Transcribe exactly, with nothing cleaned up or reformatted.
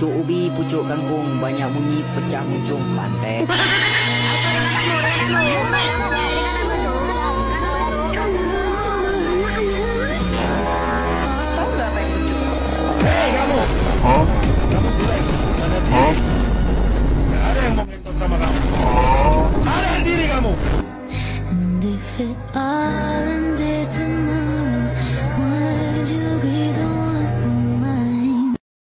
Pucuk ubi, pucuk kangkung, banyak bunyi, pecah muncung pantai. Tahu nggak apa yang pucuk? Hei kamu! Hah? Kamu jelek. Ada diri. Nggak ada yang mau ngentot sama kamu. Sadar diri kamu. And if it all